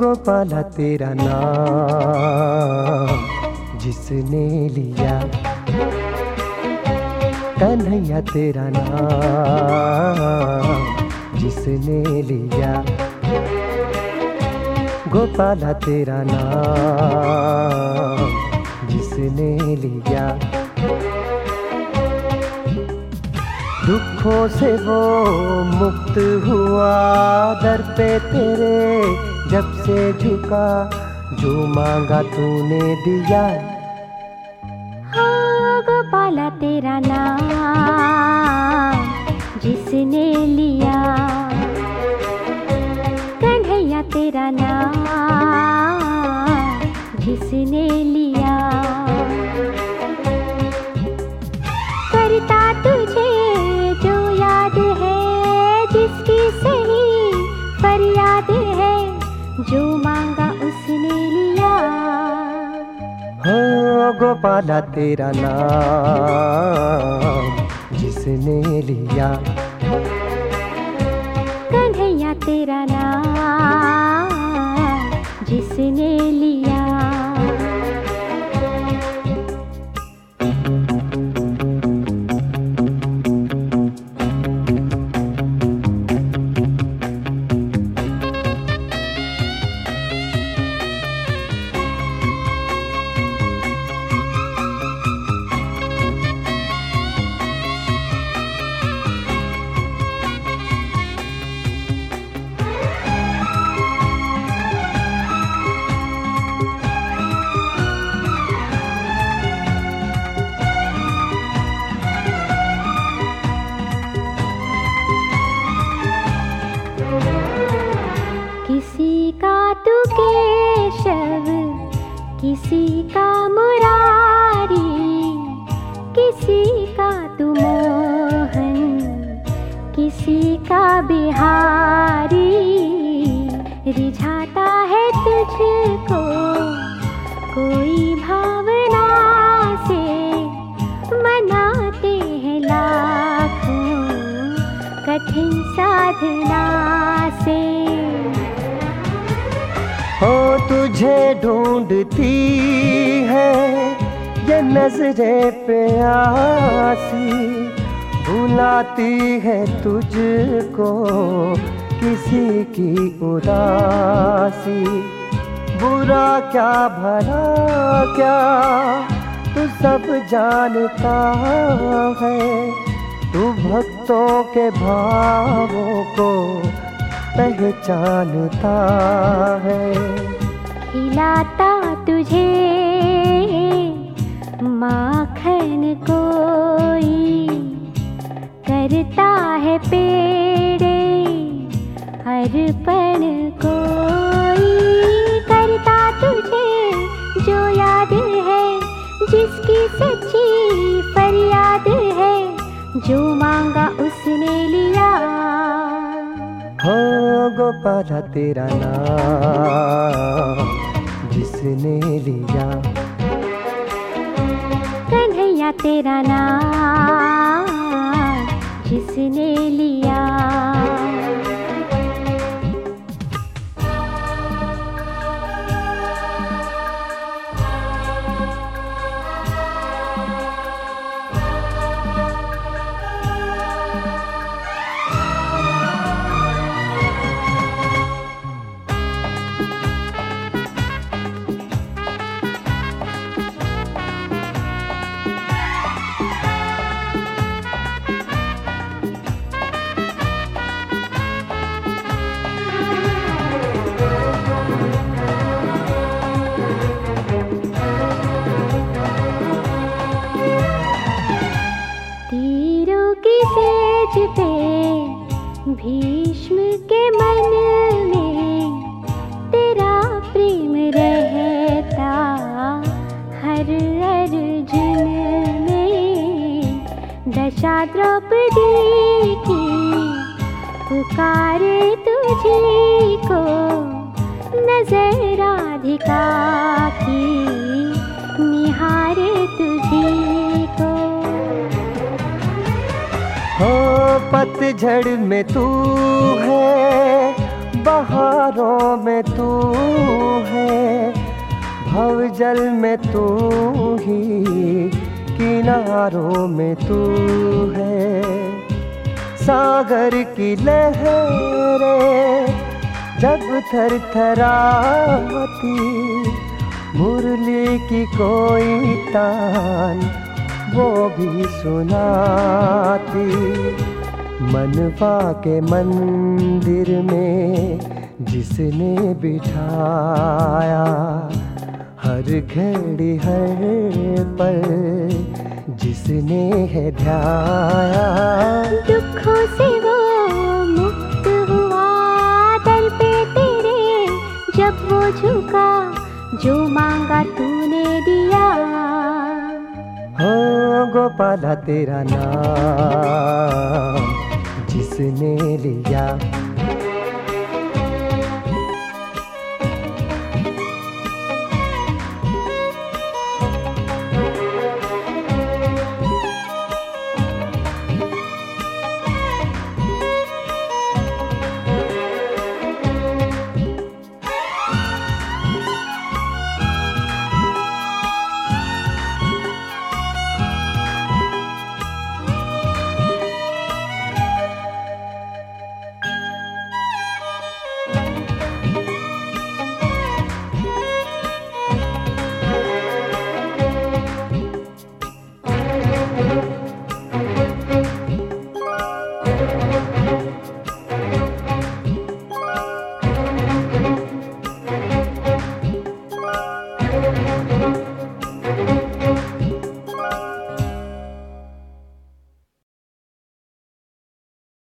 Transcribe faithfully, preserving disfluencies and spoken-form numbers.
गोपाला तेरा नाम जिसने लिया, कन्हैया तेरा नाम जिसने लिया, गोपाला तेरा नाम जिसने लिया। दुखों से वो मुक्त हुआ, दर पे तेरे जब से झुका, जो मांगा तूने दिया। हाँ गोपाला तेरा नाम जिसने लिया, कन्हैया तेरा नाम जिसने लिया। करता तुझे जो याद है, जिसकी सही फरियाद है, जो मांगा उसने लिया। हो गोपाला तेरा नाम जिसने लिया, कन्हैया तेरा नाम जिसने लिया। किसी का तू केशव, किसी का मुरारी, किसी का तू मोहन, किसी का बिहारी। रिझाता है तुझको कोई भावना से, मनाते हैं लाखों कठिन साधना से। हो तुझे ढूंढती है ये नजरें प्यासी, बुलाती है तुझको किसी की उदासी। बुरा क्या भला क्या तू सब जानता है, तू भक्तों के भावों को पहचानता है। खिलाता तुझे माखन कोई, करता है पेड़े अर्पण कोई। करता तुझे जो याद है, जिसकी सच्ची फरियाद है, जो मांगा उसने लिया। हो गोपाला तेरा नाम जिसने लिया, कन्हैया तेरा नाम जिसने लिया। पे भीष्म के मन में तेरा प्रेम रहता, हर अर्जुन में दशा द्रौपदी की पुकारे तुझी को, नजर राधिका की निहारे तुझी को। हो पतझड़ में तू है, बहारों में तू जल में तू ही, किनारों में तू है। सागर की लहरें जब थरथराती, मुरली की कोई तान वो भी सुनाती। मनवा के मंदिर में जिसने बिठाया, हर घड़ी हर पल जिसने है ध्याया। दुखों से वो मुक्त हुआ दर पे तेरे, जब वो झुका जो मांगा तूने दिया। हो गोपाला तेरा नाम जिसने लिया। Thank you.